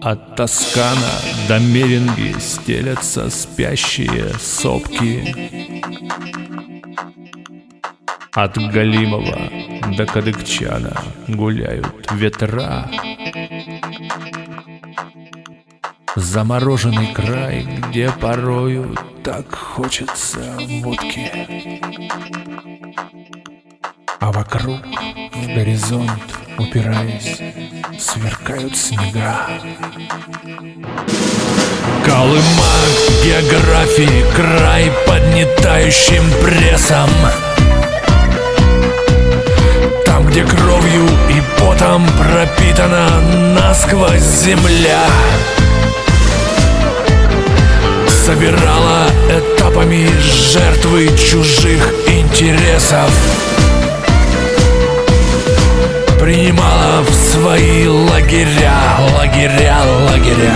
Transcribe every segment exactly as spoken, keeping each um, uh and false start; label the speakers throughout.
Speaker 1: От Тоскана до Меринги стелятся спящие сопки. От Галимова до Кадыкчана гуляют ветра. Замороженный край, где порою так хочется водки, а вокруг, в горизонт упираясь, сверкают снега. Колыма географии, край поднятающим прессом. Там, где кровью и потом пропитана насквозь земля, собирала этапами жертвы чужих интересов, принимала в свои лагеря, лагеря, лагеря.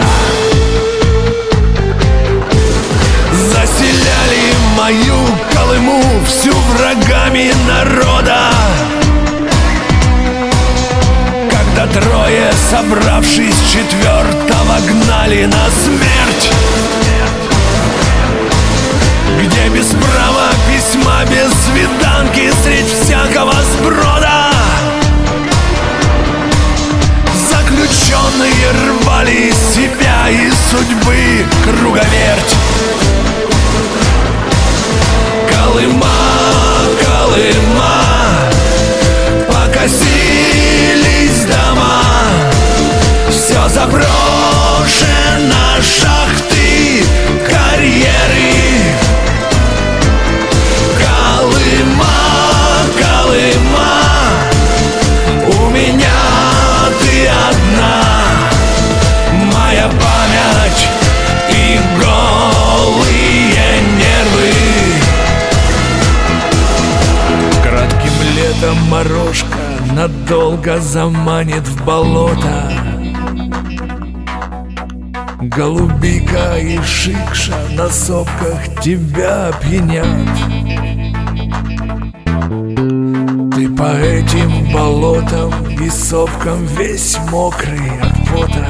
Speaker 1: Заселяли мою Колыму всю врагами народа, когда трое, собравшись четвертого, гнали на смерть, где без права письма, без свиданки, средь всякого сброда заключенные рвали из себя и судьбы круговерть. Колыма, Колыма, покосились дома, все заброшено, шахты, карьеры. Колыма, Колыма, у меня ты одна, моя память и голые нервы. Кратким летом морожка надолго заманит в болото. Голубика и шикша на сопках тебя опьянят. Ты по этим болотам и сопкам весь мокрый от пота.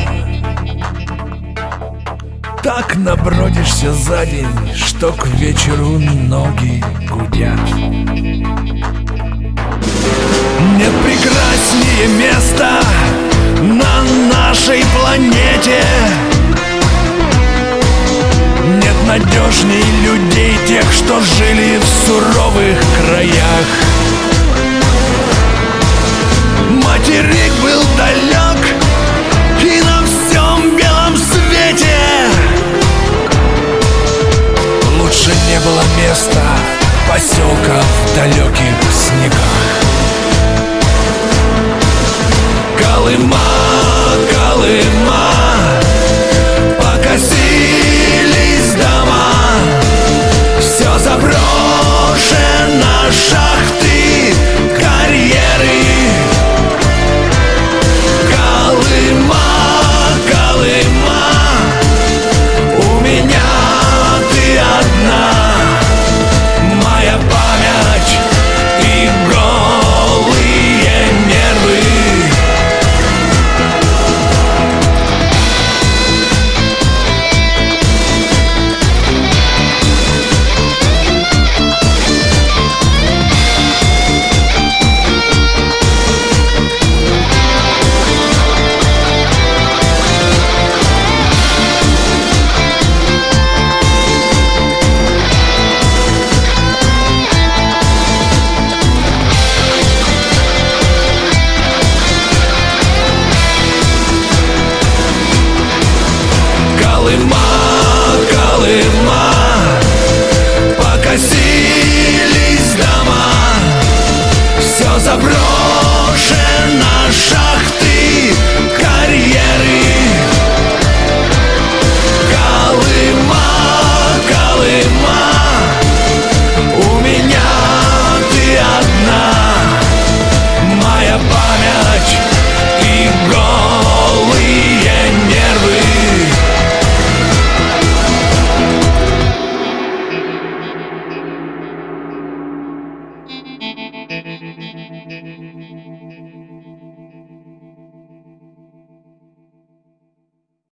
Speaker 1: Так набродишься за день, что к вечеру ноги гудят. Нет прекраснее места на нашей планете, нет надежней людей, тех, что жили в суровых краях. Материк был далек, и на всем белом свете лучше не было места поселка в далеких снегах. Колыма, Колыма,